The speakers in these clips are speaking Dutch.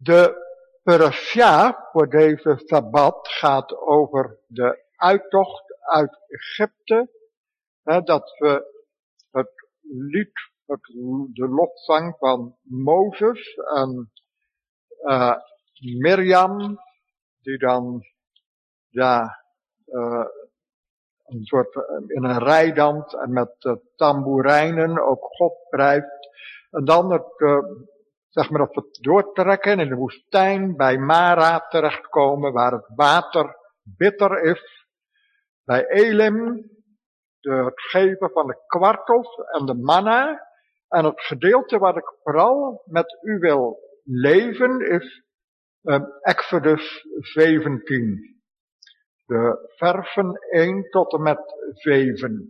De parasha voor deze Sabbat gaat over de uittocht uit Egypte. Dat we het lied, de lofzang van Mozes en Mirjam, die dan een soort in een rijdans en met tamboerijnen ook God prijst. En dan dat we doortrekken in de woestijn bij Mara terechtkomen waar het water bitter is. Bij Elim, het geven van de kwartels en de manna. En het gedeelte wat ik vooral met u wil lezen is Exodus 17. De versen 1 tot en met 7.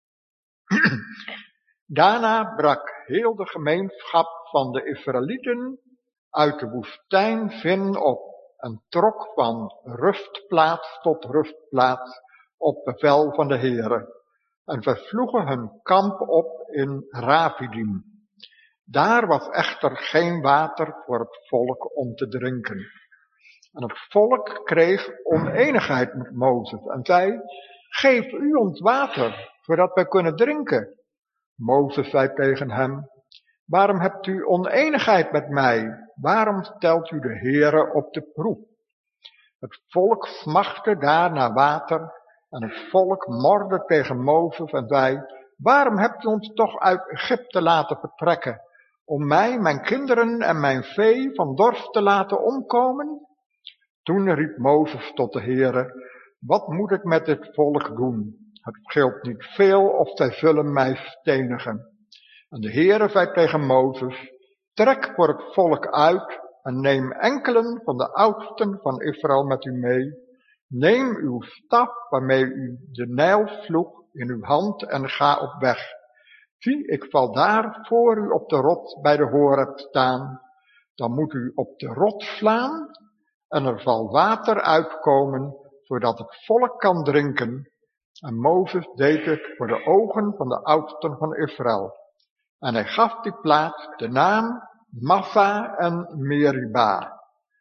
Daarna brak heel de gemeenschap van de Israëlieten uit de woestijn zin op en trok van rustplaats tot rustplaats op bevel van de Heere. En zij sloegen hun kamp op in Rafidim. Daar was echter geen water voor het volk om te drinken. En het volk kreeg oneenigheid met Mozes en zei, geef u ons water, zodat wij kunnen drinken. Mozes zei tegen hem, waarom hebt u oneenigheid met mij? Waarom stelt u de Heere op de proef? Het volk smachtte daar naar water en het volk morde tegen Mozes en zei, waarom hebt u ons toch uit Egypte laten vertrekken, om mij, mijn kinderen en mijn vee van dorst te laten omkomen? Toen riep Mozes tot de Heere, wat moet ik met dit volk doen? Het scheelt niet veel of zij zullen mij stenigen. En de Heere zei tegen Mozes, trek voor het volk uit en neem enkelen van de oudsten van Israël met u mee. Neem uw staf waarmee u de Nijl sloeg in uw hand en ga op weg. Zie, ik zal daar voor u op de rots bij de Horeb staan. Dan moet u op de rots slaan en er zal water uitkomen, zodat het volk kan drinken. En Mozes deed het voor de ogen van de oudsten van Israël. En hij gaf die plaats de naam Massa en Meriba.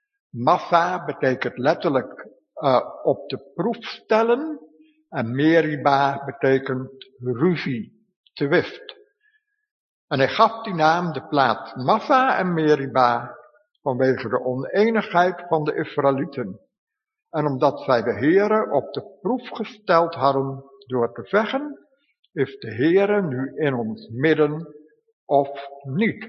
Massa betekent letterlijk op de proef stellen. En Meriba betekent ruzie, twist. En hij gaf die naam de plaats Massa en Meriba vanwege de oneenigheid van de Israëlieten. En omdat zij de Heere op de proef gesteld hadden door te zeggen, is de Heere nu in ons midden of niet.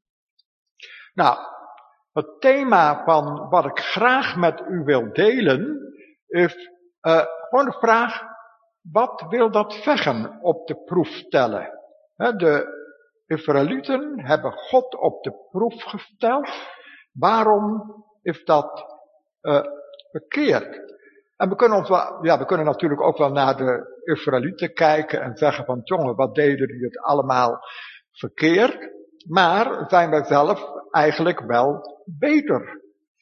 Nou, het thema van wat ik graag met u wil delen, is gewoon de vraag, wat wil dat zeggen op de proef stellen? De Israëlieten hebben God op de proef gesteld. Waarom is dat verkeerd? En we kunnen natuurlijk ook wel naar de Israëlieten kijken en zeggen van, jongen, wat deden die het allemaal verkeerd? Maar zijn wij zelf eigenlijk wel beter?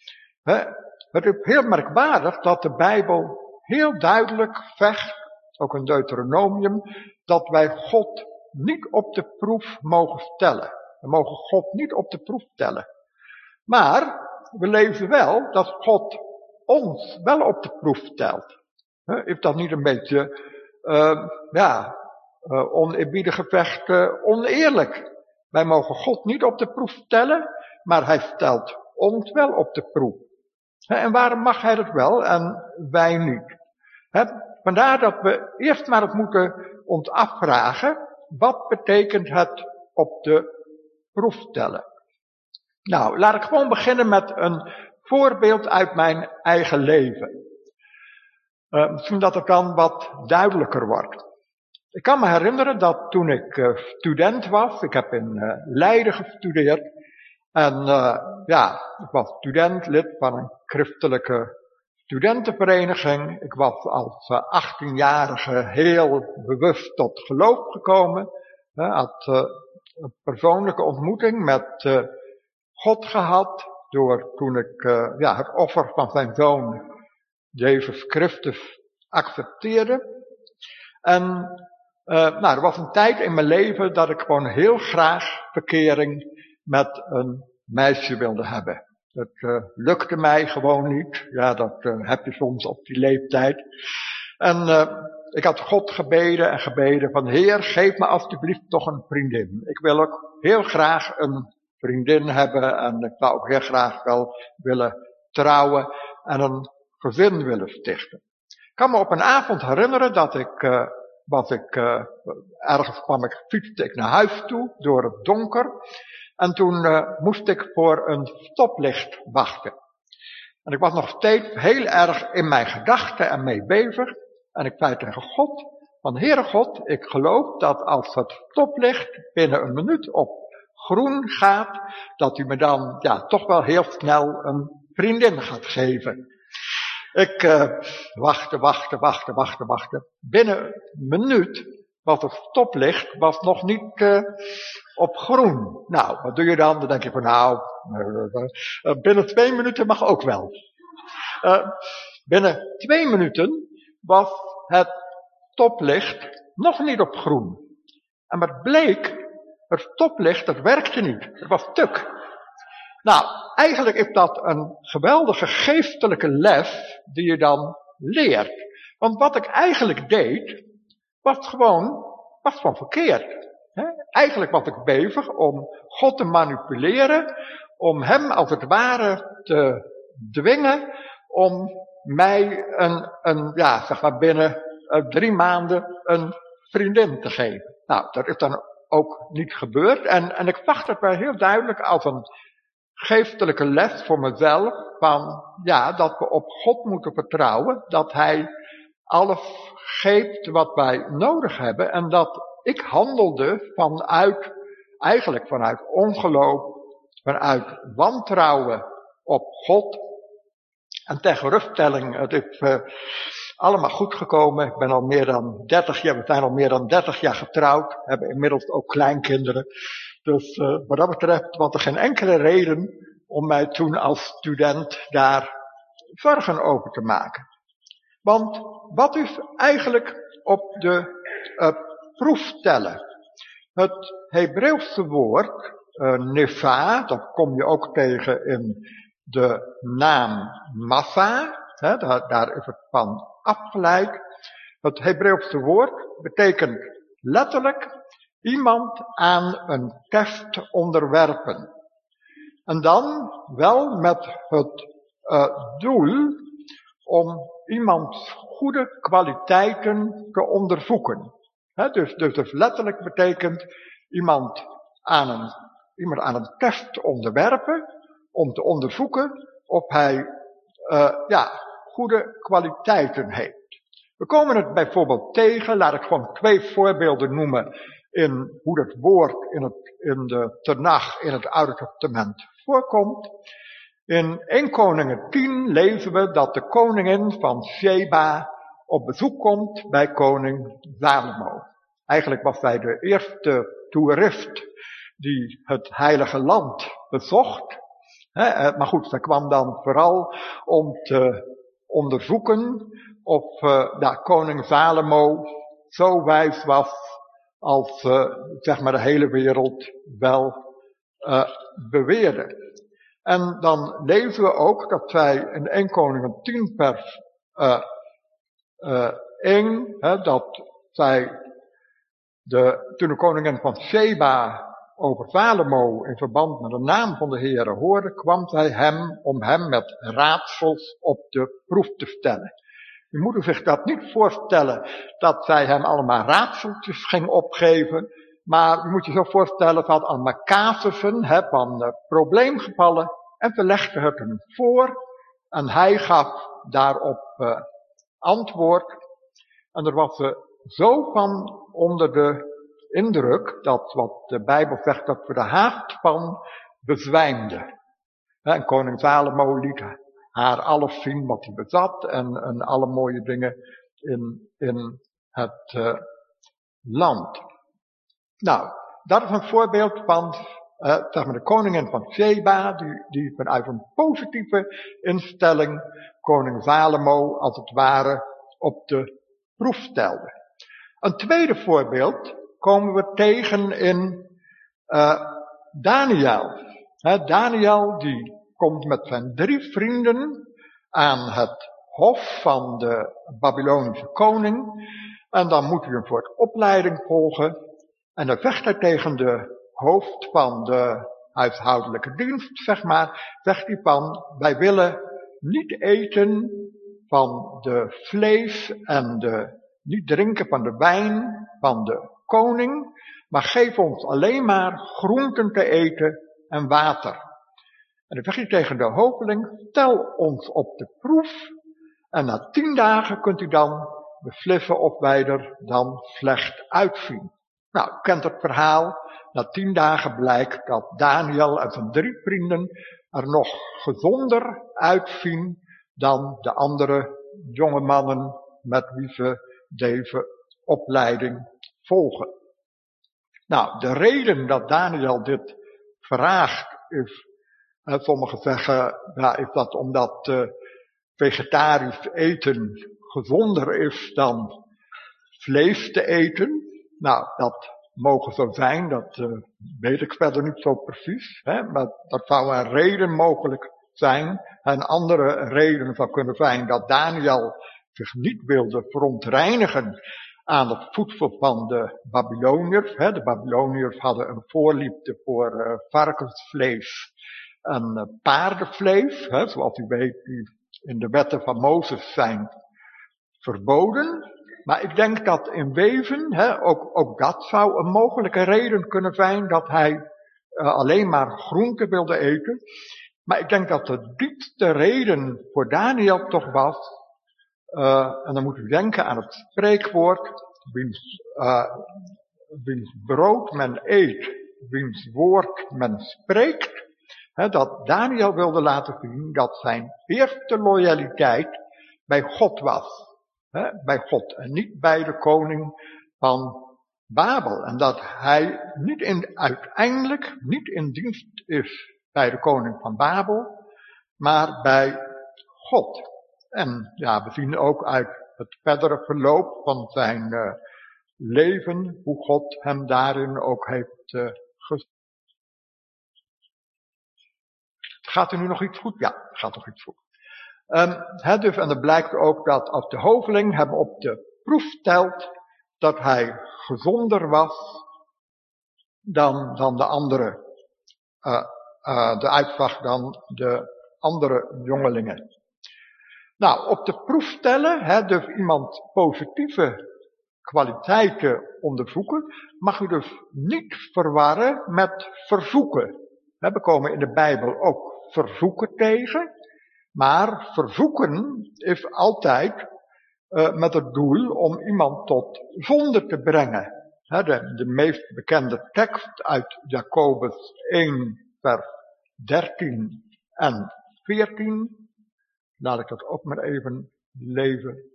Het is heel merkwaardig dat de Bijbel heel duidelijk zegt, ook in Deuteronomium, dat wij God niet op de proef mogen stellen. We mogen God niet op de proef stellen. Maar we lezen wel dat God ons wel op de proef stelt. Is dat niet een beetje, oneerbiedig gezegd, oneerlijk? Wij mogen God niet op de proef stellen, maar hij stelt ons wel op de proef. En waarom mag hij dat wel en wij niet? Vandaar dat we eerst maar het moeten ons afvragen, wat betekent het op de proef stellen? Nou, laat ik gewoon beginnen met een voorbeeld uit mijn eigen leven. Misschien dat het dan wat duidelijker wordt. Ik kan me herinneren dat toen ik student was, ik heb in Leiden gestudeerd. En ik was student, lid van een christelijke studentenvereniging. Ik was als 18-jarige heel bewust tot geloof gekomen. Had een persoonlijke ontmoeting met God gehad. Toen ik het offer van zijn zoon Jezus Christus accepteerde. En er was een tijd in mijn leven dat ik gewoon heel graag verkering met een meisje wilde hebben. Het lukte mij gewoon niet. Ja, dat heb je soms op die leeftijd. En ik had God gebeden en gebeden van Heer, geef me alsjeblieft toch een vriendin. Ik wil ook heel graag een vriendin hebben en ik zou ook heel graag wel willen trouwen en een gezin willen stichten. Ik kan me op een avond herinneren dat ergens fietste ik naar huis toe door het donker. En toen moest ik voor een stoplicht wachten. En ik was nog steeds heel erg in mijn gedachten en mee bezig. En ik zei tegen God, van Heere God, ik geloof dat als het stoplicht binnen een minuut op groen gaat, dat u me dan toch wel heel snel een vriendin gaat geven. Ik wachtte. Binnen een minuut was het stoplicht nog niet op groen. Nou, wat doe je dan? Dan denk je van binnen 2 minuten mag ook wel. Binnen 2 minuten was het stoplicht nog niet op groen. En wat bleek, het stoplicht, dat werkte niet. Het was stuk. Nou, eigenlijk is dat een geweldige geestelijke les die je dan leert. Want wat ik eigenlijk deed, was gewoon verkeerd. Eigenlijk was ik bezig om God te manipuleren, om hem als het ware te dwingen om mij binnen 3 maanden een vriendin te geven. Nou, dat is dan ook niet gebeurd. En ik zag het wel heel duidelijk als een geestelijke les voor mezelf, dat we op God moeten vertrouwen, dat hij alles geeft wat wij nodig hebben en dat ik handelde vanuit ongeloof, vanuit wantrouwen op God. En ter geruststelling, het is allemaal goed gekomen. Ik ben al meer dan 30 jaar, we zijn al meer dan 30 jaar getrouwd, hebben inmiddels ook kleinkinderen. Dus wat dat betreft was er geen enkele reden om mij toen als student daar zorgen over te maken. Want wat is eigenlijk op de proef stellen? Het Hebreeuwse woord neva, dat kom je ook tegen in de naam massa, daar is het van afgeleid. Het Hebreeuwse woord betekent letterlijk iemand aan een test onderwerpen. En dan wel met het doel om iemands goede kwaliteiten te onderzoeken. Dus letterlijk betekent iemand aan een test onderwerpen om te onderzoeken of hij goede kwaliteiten heeft. We komen het bijvoorbeeld tegen, laat ik gewoon 2 voorbeelden noemen in hoe dat woord in de Tenach in het Oude Testament voorkomt. In 1 Koningen 10 lezen we dat de koningin van Sheba op bezoek komt bij koning Salomo. Eigenlijk was zij de eerste toerist die het heilige land bezocht. Maar goed, zij kwam dan vooral om te onderzoeken of koning Salomo zo wijs was als de hele wereld wel beweerde. En dan lezen we ook dat zij in 1 Koningen 10 vers 1, dat zij toen de koningin van Sheba over Salomo in verband met de naam van de Heere hoorde, kwam zij om hem met raadsels op de proef te stellen. U moet zich dat niet voorstellen dat zij hem allemaal raadseltjes ging opgeven, maar u moet je zo voorstellen dat allemaal casussen van probleemgevallen en ze legde het hem voor en hij gaf daarop antwoord. En er was ze zo van onder de indruk dat wat de Bijbel zegt dat we de haast van bezwijmde. En koning Salomo liet haar alles zien wat hij bezat en alle mooie dingen in het land. Nou, dat is een voorbeeld van de koningin van Sheba, die vanuit een positieve instelling koning Salomo als het ware op de proef stelde. Een tweede voorbeeld komen we tegen in Daniel. Daniel die komt met zijn 3 vrienden aan het hof van de Babylonische koning. En dan moet hij een soort opleiding volgen. En dan vecht hij tegen de hoofd van de huishoudelijke dienst, zeg maar. Zegt hij van, wij willen niet eten van de vlees en niet drinken van de wijn van de koning. Maar geef ons alleen maar groenten te eten en water. En dan zegt hij tegen de hoveling, stel ons op de proef. En na 10 dagen kunt u dan beslissen of wij er dan slecht uitzien. Nou, u kent het verhaal. Na 10 dagen blijkt dat Daniel en zijn 3 vrienden er nog gezonder uitzien dan de andere jonge mannen met wie ze deze opleiding volgen. Nou, de reden dat Daniel dit vraagt is, sommigen zeggen, ja, is dat omdat vegetarisch eten gezonder is dan vlees te eten. Nou, dat mogen zo zijn, dat weet ik verder niet zo precies. Maar dat zou een reden mogelijk zijn. Een andere reden zou kunnen zijn dat Daniel zich niet wilde verontreinigen aan het voedsel van de Babyloniërs. De Babyloniërs hadden een voorliefde voor varkensvlees en paardenvlees, zoals u weet, die in de wetten van Mozes zijn verboden. Maar ik denk dat in wezen, ook dat zou een mogelijke reden kunnen zijn dat hij alleen maar groenten wilde eten. Maar ik denk dat de diepste reden voor Daniel toch was, en dan moet u denken aan het spreekwoord, wiens brood men eet, wiens woord men spreekt, dat Daniel wilde laten zien dat zijn eerste loyaliteit bij God was. Bij God en niet bij de koning van Babel. En dat hij uiteindelijk niet in dienst is bij de koning van Babel, maar bij God. En ja, we zien ook uit het verdere verloop van zijn leven hoe God hem daarin ook heeft gezien. Gaat er nu nog iets goed? Ja, gaat nog iets goed. Dus, en dan blijkt ook dat als de hoveling hem op de proef stelt, dat hij gezonder was dan de andere, de uitslag dan de andere jongelingen. Nou, op de proef stellen, dus iemand positieve kwaliteiten onderzoeken, mag u dus niet verwarren met verzoeken. We komen in de Bijbel ook verzoeken tegen. Maar verzoeken is altijd met het doel om iemand tot zonde te brengen. De meest bekende tekst uit Jacobus 1 vers 13 en 14. Laat ik dat ook maar even lezen.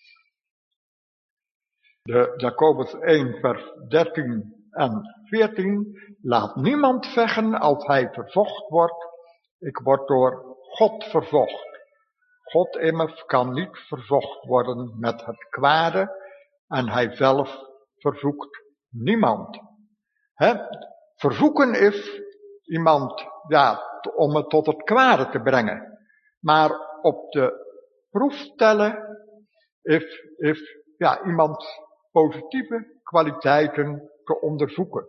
De Jacobus 1 vers 13 en 14. Laat niemand zeggen als hij verzocht wordt, ik word door God verzocht. God immers kan niet verzocht worden met het kwade en hij zelf verzoekt niemand. Verzoeken is iemand, om het tot het kwade te brengen. Maar op de proef stellen is iemands positieve kwaliteiten te onderzoeken.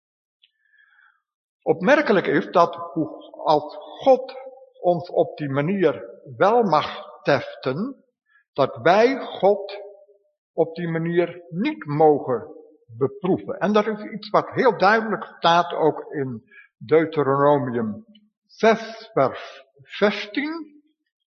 Opmerkelijk is dat als God ons op die manier wel mag testen, dat wij God op die manier niet mogen beproeven. En dat is iets wat heel duidelijk staat ook in Deuteronomium 6 vers 16,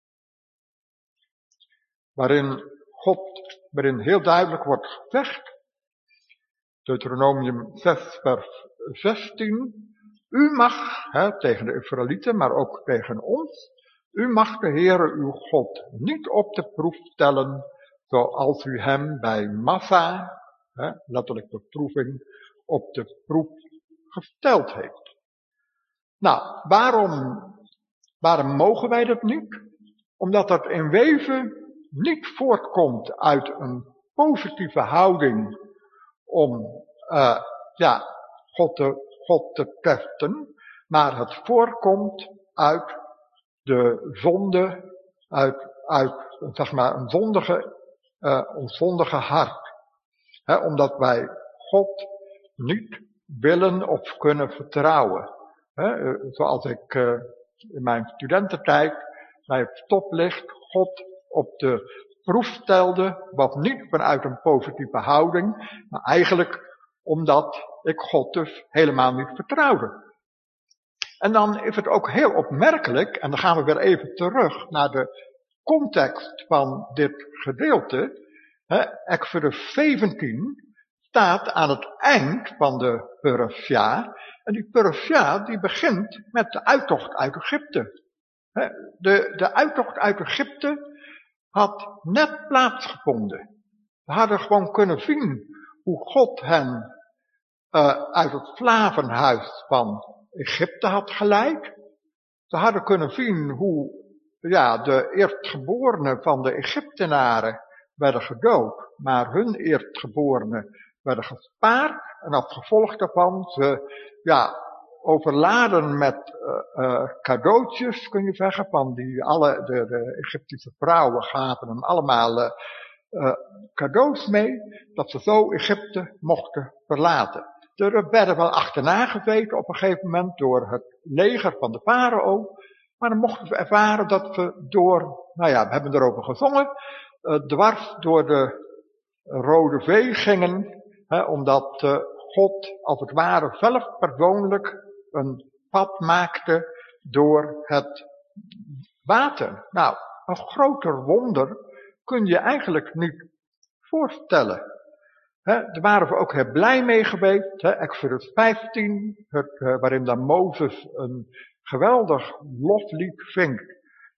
waarin heel duidelijk wordt gezegd, Deuteronomium 6 vers 16, u mag, tegen de Israëlieten, maar ook tegen ons, u mag de Heere uw God niet op de proef stellen, zoals u hem bij Massa, letterlijk beproeving, op de proef gesteld heeft. Nou, waarom mogen wij dat niet? Omdat dat in wezen niet voortkomt uit een positieve houding om God te testen, maar het voorkomt uit de zonde uit zeg maar, ons zondige hart. Omdat wij God niet willen of kunnen vertrouwen. Zoals ik in mijn studententijd bij het stoplicht God op de proef stelde, wat niet vanuit een positieve houding, maar eigenlijk omdat ik God dus helemaal niet vertrouwde. En dan is het ook heel opmerkelijk, en dan gaan we weer even terug naar de context van dit gedeelte. Exodus 17 staat aan het eind van de Parasha. En die Parasha die begint met de uittocht uit Egypte. De uittocht uit Egypte had net plaatsgevonden. We hadden gewoon kunnen zien hoe God hen uit het slavenhuis van Egypte had geleid. We hadden kunnen zien hoe de eerstgeborenen van de Egyptenaren werden gedood, maar hun eerstgeborenen werden gespaard. En als gevolg daarvan ze overladen met cadeautjes, kun je zeggen, van de Egyptische vrouwen gaven hem allemaal cadeaus mee, dat ze zo Egypte mochten verlaten. Er werden wel achterna gezeten op een gegeven moment door het leger van de farao, maar dan mochten ze ervaren dat ze we hebben erover gezongen, dwars door de Rode Zee gingen, omdat God als het ware zelf persoonlijk een pad maakte door het water. Nou, een groter wonder kun je eigenlijk niet voorstellen. Daar waren we ook heel blij mee geweest. Exodus 15, waarin dan Mozes een geweldig loflied zingt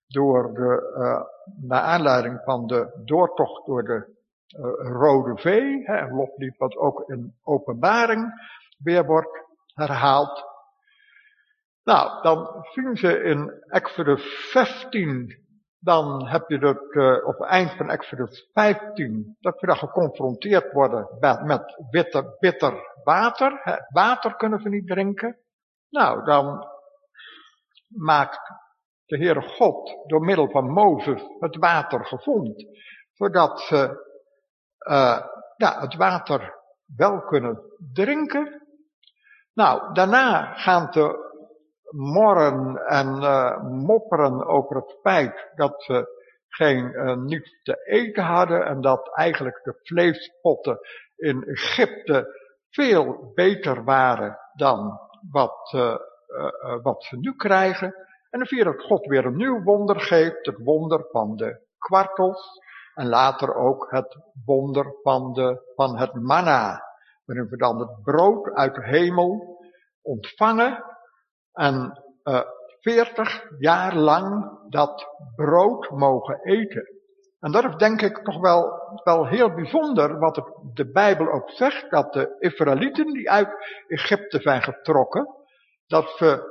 naar aanleiding van de doortocht door de Rode Zee. Een loflied wat ook in Openbaring weer wordt herhaald. Nou, dan zien ze in Exodus 16, dan heb je dat op het eind van Exodus 15, dat we dan geconfronteerd worden met bitter water. Water kunnen ze niet drinken. Nou, dan maakt de Heere God door middel van Mozes het water gezond, zodat ze het water wel kunnen drinken. Nou, daarna gaan ze morren en mopperen over het feit dat ze niets te eten hadden en dat eigenlijk de vleespotten in Egypte veel beter waren dan wat ze nu krijgen. En dan zie je dat God weer een nieuw wonder geeft, het wonder van de kwartels en later ook het wonder van het manna, waarin we dan het brood uit de hemel ontvangen en 40 jaar lang dat brood mogen eten. En dat is denk ik toch wel heel bijzonder wat de Bijbel ook zegt, dat de Israëlieten die uit Egypte zijn getrokken, dat ze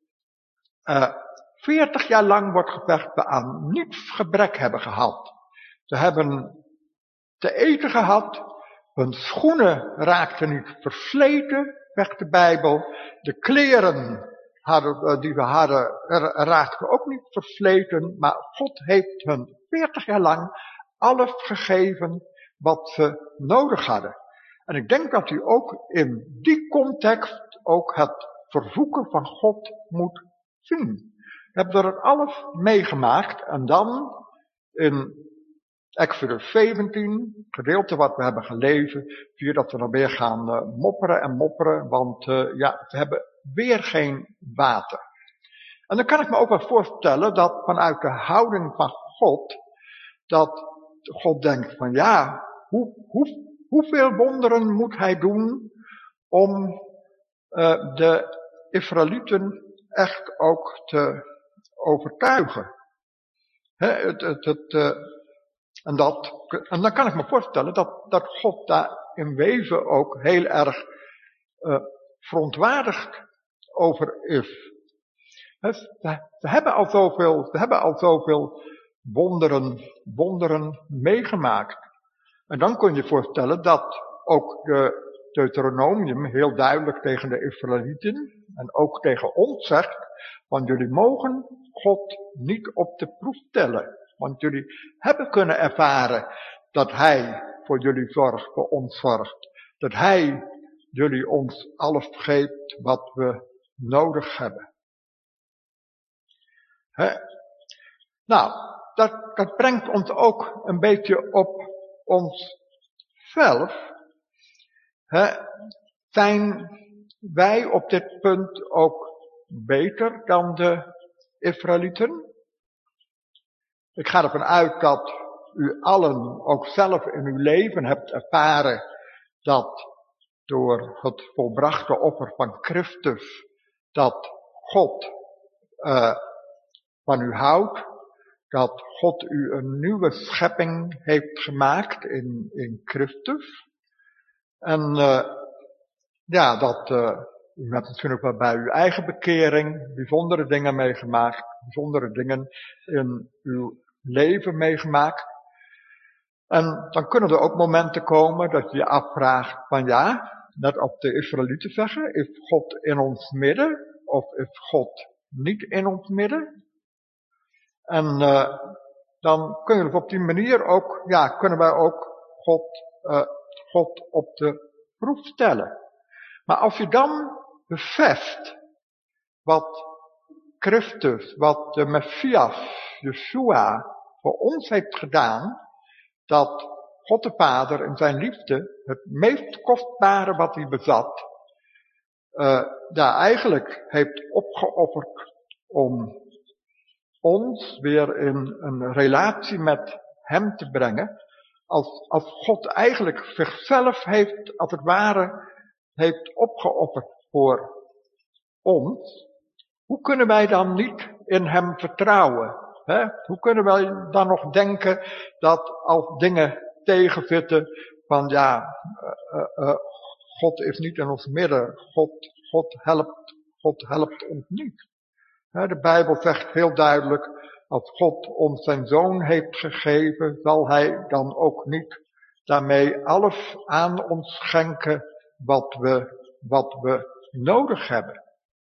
40 jaar lang wordt gezegd aan niets gebrek hebben gehad. Ze hebben te eten gehad, hun schoenen raakten niet versleten, zegt de Bijbel, de kleren die we hadden, raakten ook niet versleten, maar God heeft hun 40 jaar lang alles gegeven wat ze nodig hadden. En ik denk dat u ook in die context ook het verzoeken van God moet zien. We hebben er alles meegemaakt en dan in Exodus 17, gedeelte wat we hebben gelezen, zie je dat we dan weer gaan mopperen, want we hebben weer geen water. En dan kan ik me ook wel voorstellen dat vanuit de houding van God, dat God denkt van hoeveel wonderen moet hij doen om de Israëlieten echt ook te overtuigen. En dan kan ik me voorstellen dat God daar in wezen ook heel erg verontwaardigd over is. We hebben al zoveel wonderen meegemaakt. En dan kun je voorstellen dat ook de Deuteronomium heel duidelijk tegen de Israëlieten en ook tegen ons zegt, van jullie mogen God niet op de proef stellen. Want jullie hebben kunnen ervaren dat Hij voor jullie zorgt, voor ons zorgt. Dat Hij jullie ons alles geeft wat we nodig hebben. Nou, dat brengt ons ook een beetje op onszelf. Zijn wij op dit punt ook beter dan de Israëlieten? Ik ga ervan uit dat u allen ook zelf in uw leven hebt ervaren dat door het volbrachte offer van Christus, dat God van u houdt, dat God u een nieuwe schepping heeft gemaakt in Christus. En dat u hebt natuurlijk wel bij uw eigen bekering bijzondere dingen meegemaakt, bijzondere dingen in uw leven meegemaakt. En dan kunnen er ook momenten komen dat je je afvraagt van ja, net op de Israëlieten zeggen, is God in ons midden of is God niet in ons midden? En dan kun je dus op die manier ook, kunnen wij ook God op de proef stellen. Maar als je dan beseft wat Christus, wat de Messias, Yeshua, voor ons heeft gedaan, dat God de Vader in zijn liefde het meest kostbare wat hij bezat, daar eigenlijk heeft opgeofferd om ons weer in een relatie met hem te brengen, als God eigenlijk zichzelf heeft, als het ware, heeft opgeofferd voor ons, hoe kunnen wij dan niet in hem vertrouwen? Hoe kunnen wij dan nog denken dat als dingen tegenzitten van God is niet in ons midden, God helpt ons niet. De Bijbel zegt heel duidelijk, als God ons zijn zoon heeft gegeven, zal hij dan ook niet daarmee alles aan ons schenken wat we nodig hebben.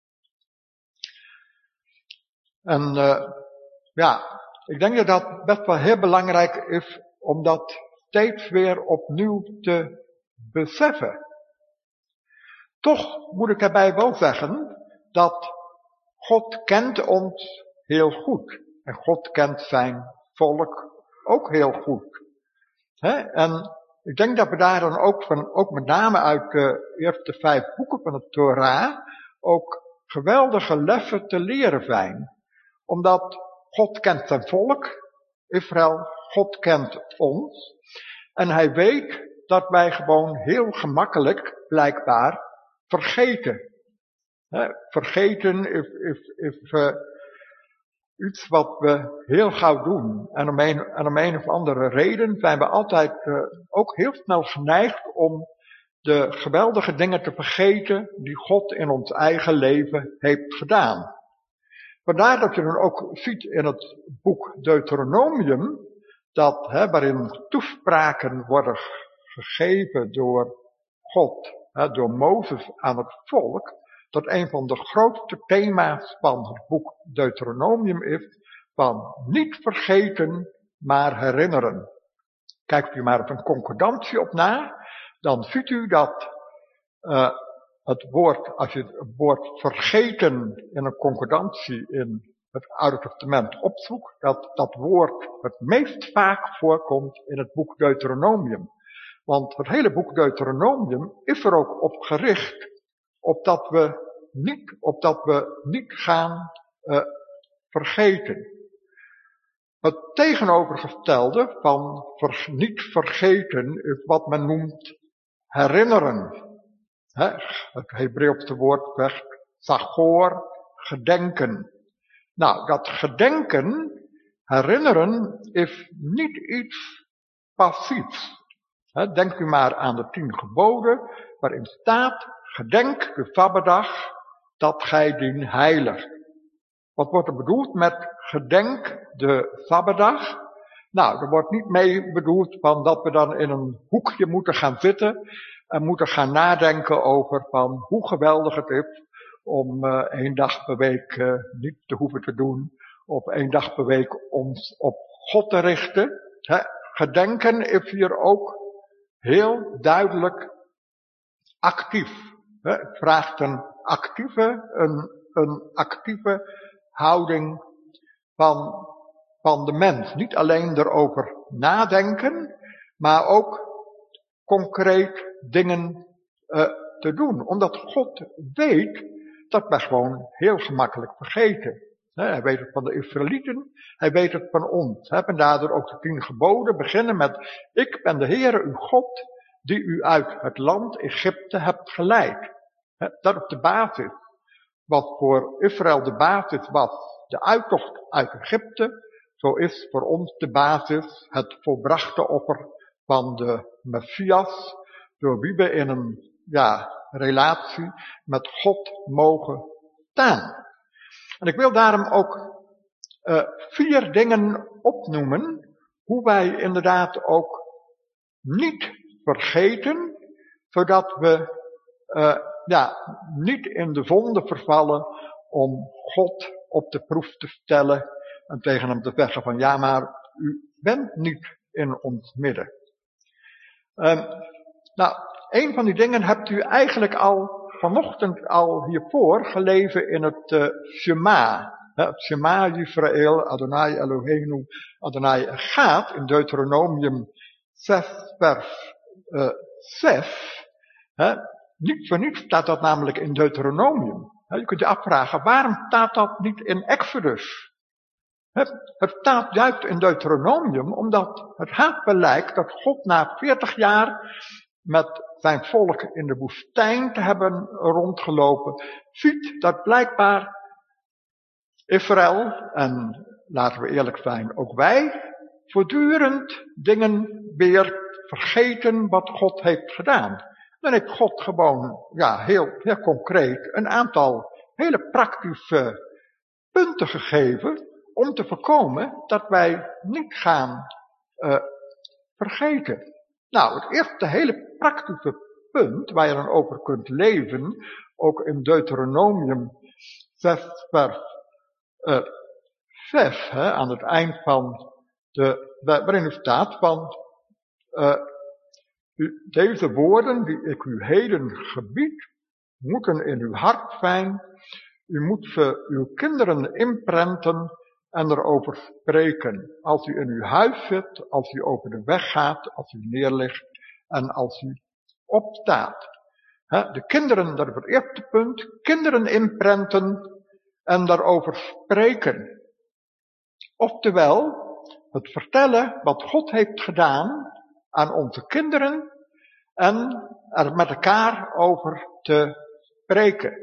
En ik denk dat dat best wel heel belangrijk is om dat steeds weer opnieuw te beseffen. Toch moet ik erbij wel zeggen dat God kent ons heel goed. En God kent zijn volk ook heel goed. En ik denk dat we daar dan ook met name uit de eerste 5 boeken van de Torah ook geweldige lessen te leren zijn. Omdat God kent zijn volk, Israël, God kent ons. En hij weet dat wij gewoon heel gemakkelijk, blijkbaar, vergeten. Vergeten is iets wat we heel gauw doen. En om een of andere reden zijn we altijd ook heel snel geneigd om de geweldige dingen te vergeten die God in ons eigen leven heeft gedaan. Vandaar dat je dan ook ziet in het boek Deuteronomium, dat waarin toespraken worden gegeven door God, door Mozes aan het volk, dat een van de grootste thema's van het boek Deuteronomium is van niet vergeten, maar herinneren. Kijkt u maar op een concordantie op na, dan ziet u dat als je het woord vergeten in een concordantie in het Oude Testament opzoekt, dat woord het meest vaak voorkomt in het boek Deuteronomium. Want het hele boek Deuteronomium is er ook op gericht, opdat we niet gaan vergeten. Het tegenovergestelde van niet vergeten is wat men noemt herinneren. Het Hebreeuwse woord zegt zachor, gedenken. Nou, dat gedenken, herinneren, is niet iets passiefs. Denk u maar aan de 10 geboden, waarin staat, gedenk de Sabbatdag, dat gij dien heiligt. Wat wordt er bedoeld met gedenk de Sabbatdag? Nou, er wordt niet mee bedoeld van dat we dan in een hoekje moeten gaan zitten en moeten gaan nadenken over van hoe geweldig het is om 1 dag per week niet te hoeven te doen, op 1 dag per week ons op God te richten. Gedenken is hier ook heel duidelijk actief. Het vraagt een actieve houding van de mens. Niet alleen erover nadenken, maar ook concreet dingen te doen. Omdat God weet dat wij gewoon heel gemakkelijk vergeten. Hij weet het van de Israëlieten, hij weet het van ons. En daardoor ook de 10 geboden beginnen met: ik ben de Heere uw God, die u uit het land Egypte hebt geleid. Dat is de basis. Wat voor Israël de basis was, de uittocht uit Egypte, zo is voor ons de basis het volbrachte offer van de Messias, door wie we in een relatie met God mogen staan. En ik wil daarom ook 4 dingen opnoemen, hoe wij inderdaad ook niet vergeten, zodat we niet in de zonde vervallen om God op de proef te stellen en tegen hem te zeggen van: ja, maar u bent niet in ons midden. Een van die dingen hebt u eigenlijk al vanochtend al hiervoor gelezen in het Shema. Het Shema Yisrael, Adonai Eloheinu, Adonai Echad, in Deuteronomium 6 vers 6. Niet voor niets staat dat namelijk in Deuteronomium. Je kunt je afvragen, waarom staat dat niet in Exodus? Het staat juist in Deuteronomium, omdat het haatbeleid dat God na 40 jaar met zijn volk in de woestijn te hebben rondgelopen, ziet dat blijkbaar Israël, en laten we eerlijk zijn, ook wij, voortdurend dingen weer vergeten wat God heeft gedaan. Dan heeft God gewoon, heel concreet, een aantal hele praktische punten gegeven om te voorkomen dat wij niet gaan vergeten. Nou, het eerste hele praktische punt waar je dan over kunt lezen, ook in Deuteronomium 6 vers 6, aan het eind van waarin er staat van: deze woorden die ik u heden gebied, moeten in uw hart zijn. U moet ze uw kinderen inprenten en erover spreken. Als u in uw huis zit, als u over de weg gaat, als u neerligt en als u opstaat. De kinderen, dat is het eerste punt. Kinderen inprenten en daarover spreken. Oftewel, het vertellen wat God heeft gedaan aan onze kinderen en er met elkaar over te spreken.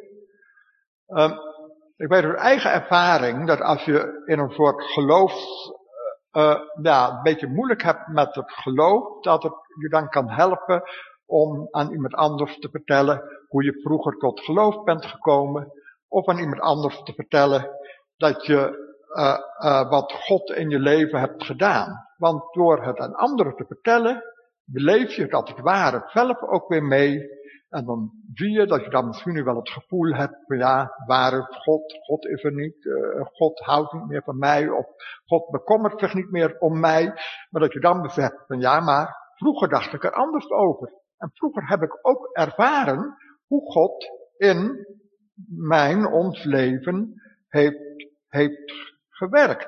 Ik weet uit eigen ervaring dat als je in een soort geloof een beetje moeilijk hebt met het geloof, dat het je dan kan helpen om aan iemand anders te vertellen hoe je vroeger tot geloof bent gekomen, of aan iemand anders te vertellen dat je wat God in je leven hebt gedaan. Want door het aan anderen te vertellen, beleef je het als het ware zelf ook weer mee. En dan zie je dat je dan misschien nu wel het gevoel hebt van waar is God? God is er niet. God houdt niet meer van mij. Of God bekommert zich niet meer om mij. Maar dat je dan beseft van maar vroeger dacht ik er anders over. En vroeger heb ik ook ervaren hoe God in ons leven heeft gewerkt.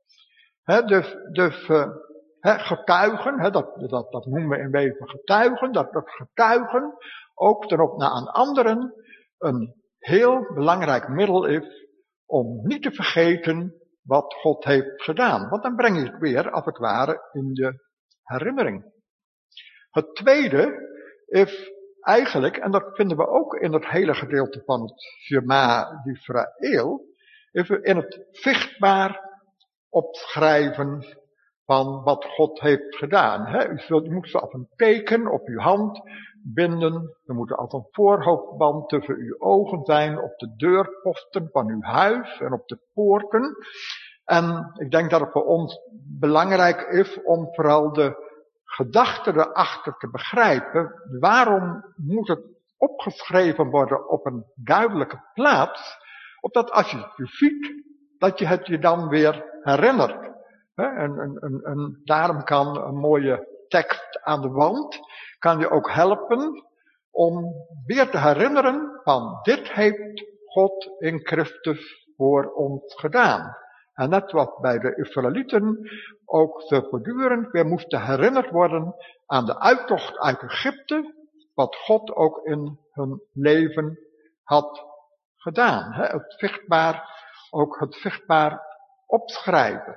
Getuigen, dat noemen we in wezen getuigen, dat getuigen ook erop aan anderen een heel belangrijk middel is om niet te vergeten wat God heeft gedaan. Want dan breng je het weer, als het ware, in je herinnering. Het tweede is eigenlijk, en dat vinden we ook in het hele gedeelte van het Shema Yisrael, is in het zichtbaar opschrijven van wat God heeft gedaan. U moet ze als een teken op uw hand binden. Er moet als een voorhoofdband tussen uw ogen zijn, op de deurposten van uw huis en op de poorten. En ik denk dat het voor ons belangrijk is om vooral de gedachte erachter te begrijpen. Waarom moet het opgeschreven worden op een duidelijke plaats? Opdat als je het ziet, dat je het je dan weer herinnert. En daarom kan een mooie tekst aan de wand, kan je ook helpen om weer te herinneren van dit heeft God in Christus voor ons gedaan. En net wat bij de Israëlieten ook ze voortdurend weer moesten herinnerd worden aan de uittocht uit Egypte, wat God ook in hun leven had gedaan. Het zichtbaar opschrijven.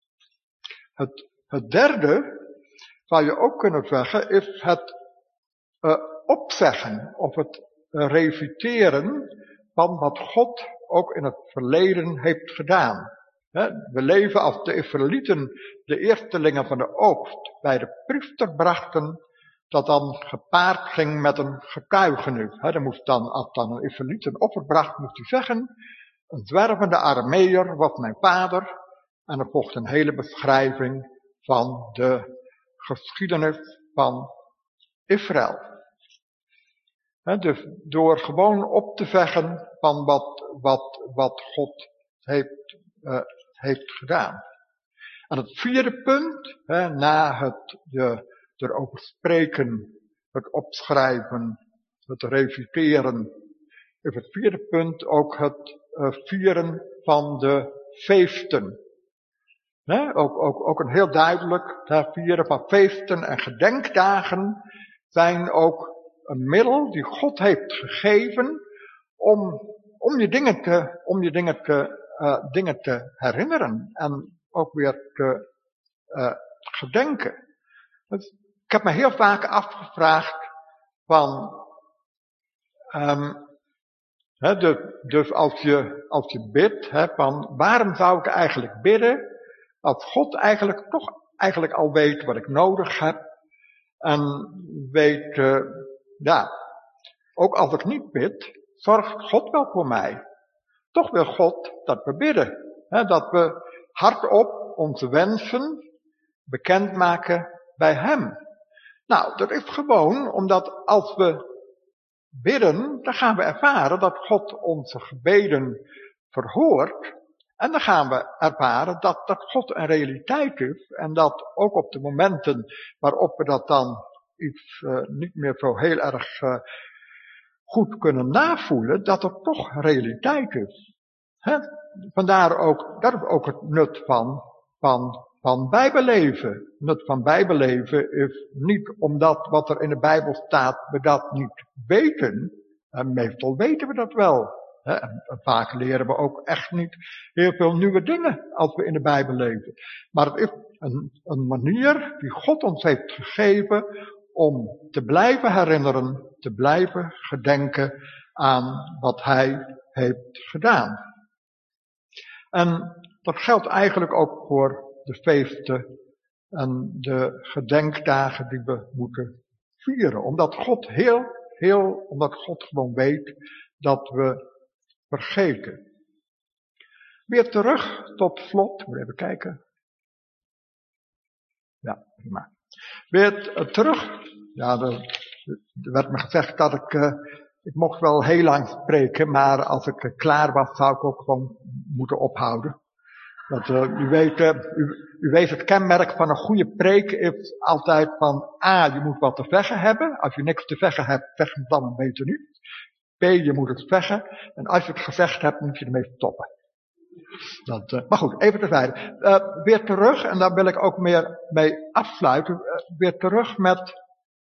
Het derde, zou je ook kunnen zeggen, is het opzeggen of het reciteren van wat God ook in het verleden heeft gedaan. We leven als de Israëlieten de eerstelingen van de oogst bij de priester brachten, dat dan gepaard ging met een getuigenis. Er moest dan, als dan een Israëliet een offer bracht, moest hij zeggen, een zwervende Arameer was mijn vader. En er volgt een hele beschrijving van de geschiedenis van Israël. Dus door gewoon op te zeggen van wat God heeft gedaan. En het vierde punt, na het erover spreken, het opschrijven, het reciteren, is het vierde punt ook het vieren van de feesten. Ook een heel duidelijk, het vieren van feesten en gedenkdagen zijn ook een middel die God heeft gegeven om je dingen te herinneren en ook weer te gedenken. Dus ik heb me heel vaak afgevraagd van, dus als je bidt, van waarom zou ik eigenlijk bidden, als God eigenlijk al weet wat ik nodig heb en weet, ook als ik niet bid, zorgt God wel voor mij. Toch wil God dat we bidden, dat we hardop onze wensen bekendmaken bij Hem. Nou, dat is gewoon omdat als we bidden, dan gaan we ervaren dat God onze gebeden verhoort. En dan gaan we ervaren dat God een realiteit is. En dat ook op de momenten waarop we dat dan iets niet meer zo heel erg goed kunnen navoelen, dat het toch realiteit is. Vandaar ook, dat is ook het nut van Bijbelleven. Het nut van Bijbelleven is niet omdat wat er in de Bijbel staat, we dat niet weten. En meestal weten we dat wel. En vaak leren we ook echt niet heel veel nieuwe dingen als we in de Bijbel lezen. Maar het is een manier die God ons heeft gegeven om te blijven herinneren, te blijven gedenken aan wat Hij heeft gedaan. En dat geldt eigenlijk ook voor de feesten en de gedenkdagen die we moeten vieren. Omdat God omdat God gewoon weet dat we vergeten. Weer terug tot slot, moet even kijken. Ja, prima. Weer terug, er werd me gezegd dat ik mocht wel heel lang spreken, maar als ik klaar was zou ik ook gewoon moeten ophouden. Want u weet het kenmerk van een goede preek is altijd van je moet wat te zeggen hebben. Als je niks te zeggen hebt, zeg het dan beter niet. B, je moet het zeggen. En als je het gezegd hebt, moet je ermee stoppen. Maar goed, even terzijde. Weer terug, en daar wil ik ook meer mee afsluiten. Weer terug met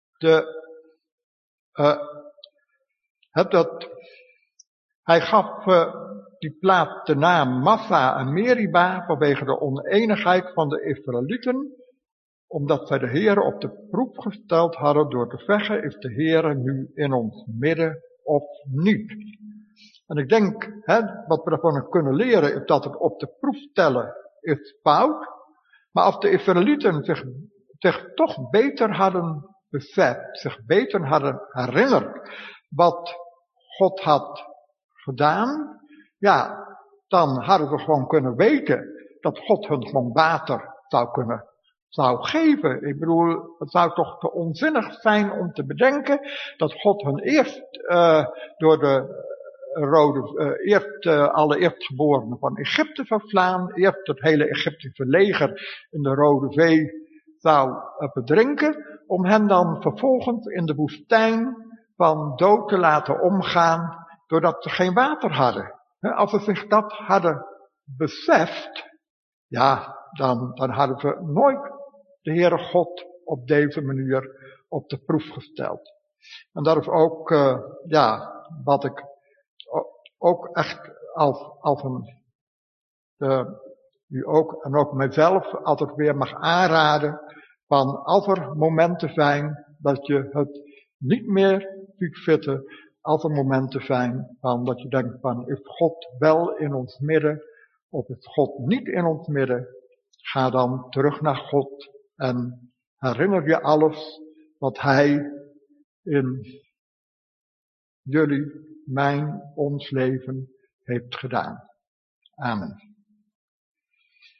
hij gaf die plaats de naam Massa en Meriba vanwege de oneenigheid van de Israëlieten, omdat zij de Heere op de proef gesteld hadden door te zeggen, is de Heere nu in ons midden of niet? En ik denk, wat we ervan kunnen leren, is dat het op de proef stellen is fout, maar als de Israëlieten zich toch beter hadden beseft, zich beter hadden herinnerd wat God had gedaan, dan hadden we gewoon kunnen weten dat God hun gewoon water zou geven. Ik bedoel, het zou toch te onzinnig zijn om te bedenken dat God hun eerst door de alle eerstgeborenen van Egypte verslaan, eerst het hele Egyptische leger in de Rode Zee zou verdrinken, om hen dan vervolgens in de woestijn van dood te laten omgaan, doordat ze geen water hadden. Als ze zich dat hadden beseft, ja, dan hadden ze nooit de Heere God op deze manier op de proef gesteld. En dat is ook, wat ik ook echt als u ook, en ook mijzelf altijd weer mag aanraden, van als er momenten zijn dat je het niet meer ziet zitten, als er momenten zijn van dat je denkt van, is God wel in ons midden, of is God niet in ons midden, ga dan terug naar God en herinner je alles wat Hij in jullie, ons leven heeft gedaan. Amen.